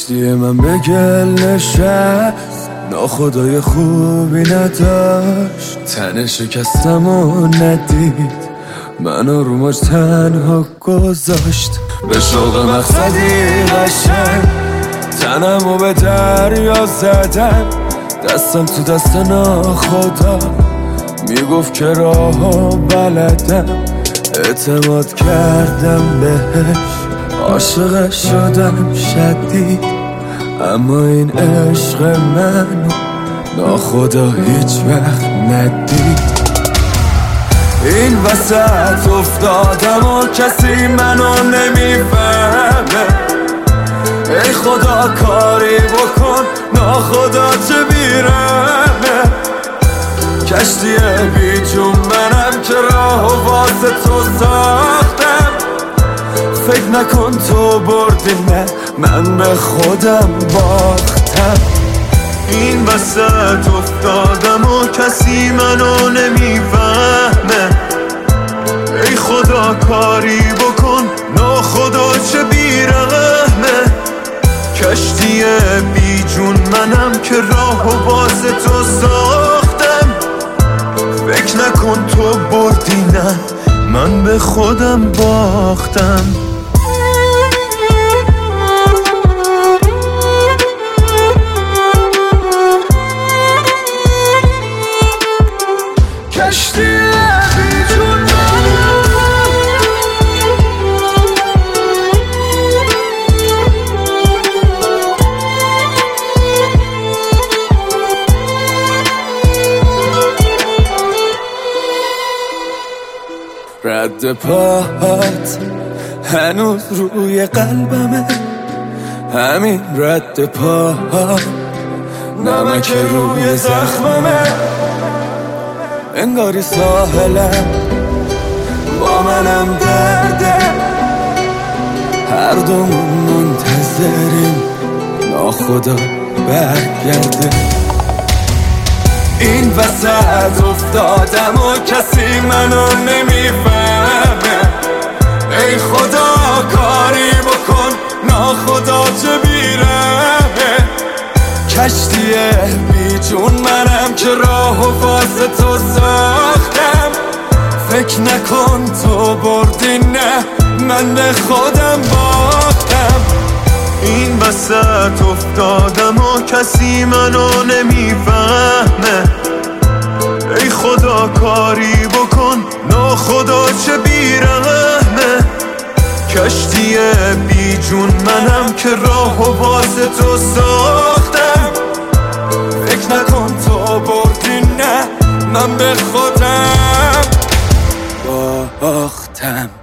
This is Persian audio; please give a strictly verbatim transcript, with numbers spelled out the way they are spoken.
کشتی من به گل نشست، ناخدای خوبی نداشت، تن شکستم و ندید، منو رو ماج تنها گذاشت. به شوق مقصدی قشنگ تنمو به دریا زدم، دستم تو دست ناخدا میگفت که راهو بلدم. اعتماد کردم بهش، عاشقش شدم شدید، اما این عشق منو ناخدا هیچ وقت ندید. این وسط افتادم و کسی منو نمیفهمه، ای خدا کاری بکن ناخدا چه بیرمه. کشتی بی جون منم که راه واسه تو ساختم، فکر نکن تو بردی نه من به خودم باختم. این وسط افتادم و کسی منو نمیفهمه، ای خدا کاری بکن ناخدا چه بیرحمه. کشتی بی جون منم که راه واسه تو ساختم، فکر نکن تو بردی نه من به خودم باختم. کشتی بی جون رد پاهات هنوز روی قلبمه، همین رد پاها نمک روی زخممه. انگاری ساحلم با منم درده، هر دومون منتظریم ناخدا برگرده. این وسط افتادم و کسی منو نمیفهمه، ای خدا کاری بکن ناخدا چه بیرمه. کشتی بی جون منم که راه واسه تو ساختم، فکر نکن تو بردی نه من به خودم باختم. این وسط افتادم و کسی منو نمیفهمه، ای خدا کاری بکن ناخدا چه بیرحمه. کشتی بی جون منم که راه واسه تو ساختم، فکر نکن تو بردی نه من به خودم باختم.